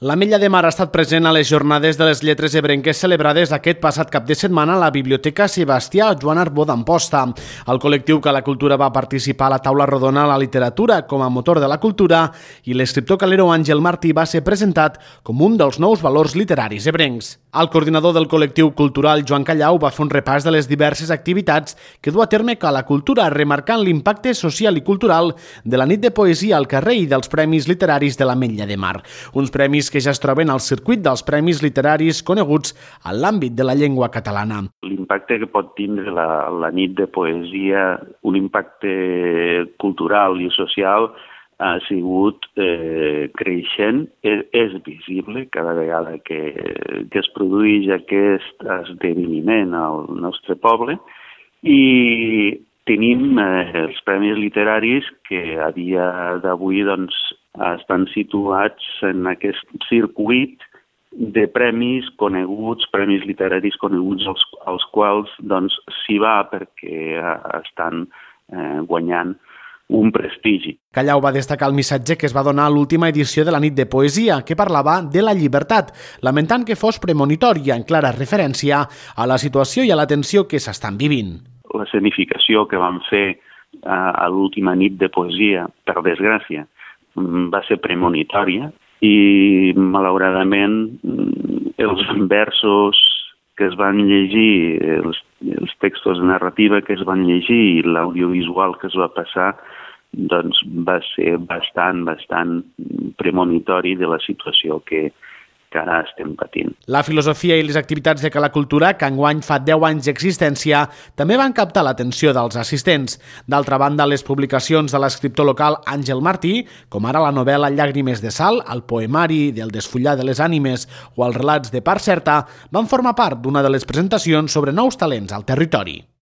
L'Ametlla de Mar ha estat present a les Jornades de les Lletres Ebrenques celebrades aquest passat cap de setmana a la Biblioteca Sebastià Joan Arbó d'Amposta. El col·lectiu Cala Cultura va participar a la taula rodona a la literatura com a motor de la cultura i l'escriptor calero Àngel Martí va ser presentat com un dels nous valors literaris ebrencs. El coordinador del col·lectiu cultural Joan Callau va fer un repàs de les diverses activitats que du a terme Cala Cultura, remarcant l'impacte social i cultural de la nit de poesia al carrer i dels premis literaris de l'Ametlla de Mar. Uns premis que ja es troben al circuit dels premis literaris coneguts en l'àmbit de la llengua catalana. L'impacte que pot tindre la nit de poesia, un impacte cultural i social, ha sigut creixent, és visible cada vegada que es produeix aquest esdeveniment al nostre poble i tenim els premis literaris que a dia d'avui estan situats en aquest circuit de premis coneguts, premis literaris coneguts als quals s'hi va perquè estan guanyant un prestigi. Callau va destacar el missatge que es va donar a l'última edició de la nit de poesia, que parlava de la llibertat, lamentant que fos premonitòria en clara referència a la situació i a la tensió que s'estan vivint. La escenificació que vam fer a l'última nit de poesia, per desgràcia, va ser premonitòria i, malauradament, els versos que es van llegir, els textos de narrativa que es van llegir i l'audiovisual que es va passar, va ser bastant premonitori de la situació que ara estem patint. La filosofia i les activitats de Cala Cultura, que enguany fa 10 anys d'existència, també van captar l'atenció dels assistents. D'altra banda, les publicacions de l'escriptor local Àngel Martí, com ara la novel·la Llàgrimes de sal, el poemari del Desfullar de les ànimes o els relats de Part certa, van formar part d'una de les presentacions sobre nous talents al territori.